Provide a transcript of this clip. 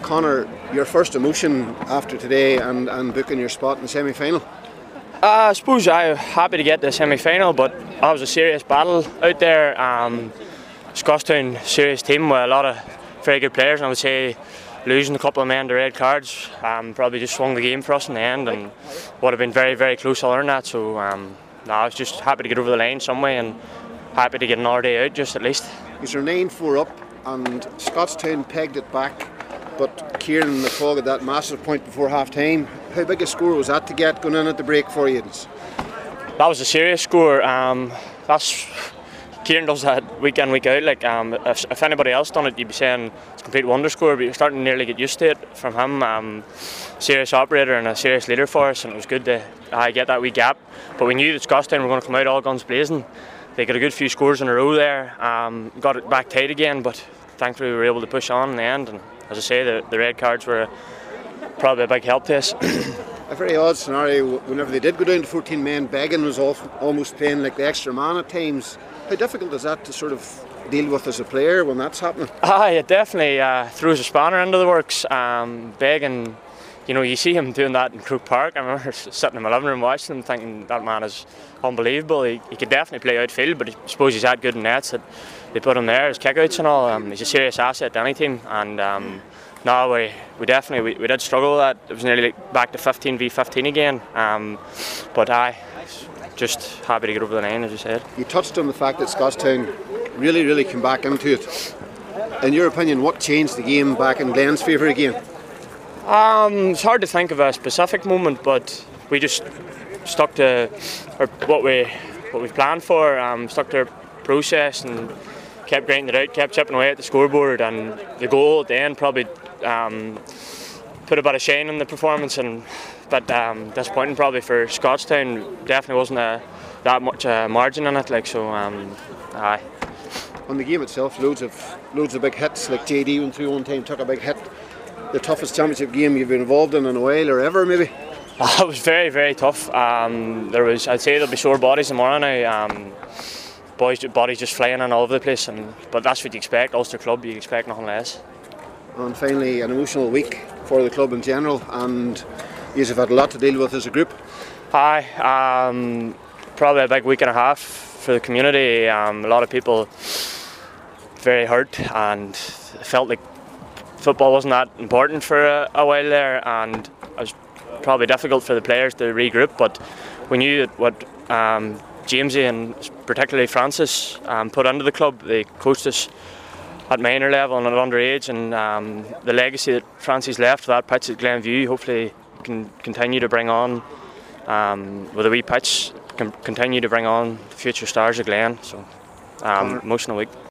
Conor, your first emotion after today and booking your spot in the semi-final? I suppose I'm happy to get the semi-final, but that was a serious battle out there. Scotstown, serious team with a lot of very good players, and I would say losing a couple of men to red cards probably just swung the game for us in the end, and would have been very, very close other than that. So I was just happy to get over the line some way and happy to get another day out, just at least. Is there 9-4 up, and Scotstown pegged it back, but Kieran McCall got that massive point before half time. How big a score was that to get going in at the break for you? That was a serious score. Kieran does that week in, week out. Like if anybody else done it, you'd be saying it's a complete wonder score, but you're starting to nearly get used to it from him. Serious operator and a serious leader for us, and it was good to get that wee gap. But we knew that Scotstown were going to come out all guns blazing. They got a good few scores in a row there, got it back tight again, but thankfully we were able to push on in the end. And as I say, the red cards were probably a big help to us. A very odd scenario whenever they did go down to 14 men. Beggan was almost playing like the extra man at times. How difficult is that to sort of deal with as a player when that's happening? It definitely throws a spanner into the works. Beggan, you see him doing that in Croke Park. I remember sitting in my living room watching him thinking that man is unbelievable. He could definitely play outfield, but I suppose he's had good nets that they put him there, his kickouts and all. He's a serious asset to any team, and we did struggle with that. It was nearly back to 15v15 again, but just happy to get over the line, as you said. You touched on the fact that Scotstown really came back into it. In your opinion, what changed the game back in Glen's favour again? It's hard to think of a specific moment, but we just stuck to what we planned for, stuck to our process and kept grinding it out, kept chipping away at the scoreboard, and the goal at the end probably put a bit of shine in the performance, and but disappointing probably for Scotstown. Definitely wasn't that much margin in it, aye. On the game itself, loads of big hits. Like JD went through one time, took a big hit. The toughest championship game you've been involved in a while, or ever maybe? It was very, very tough. I'd say there'll be sore bodies tomorrow now. Bodies just flying in all over the place, but that's what you expect. Ulster club, you expect nothing less. And finally, an emotional week for the club in general, and you've had a lot to deal with as a group. Probably a big week and a half for the community. A lot of people very hurt and felt like football wasn't that important for a while there, and it was probably difficult for the players to regroup, but we knew that what Jamesy and particularly Francis put into the club. They coached us at minor level and at underage, and the legacy that Francis left for that pitch at Glenview hopefully can continue to bring on with a wee pitch, can continue to bring on future stars of Glen. So emotional week.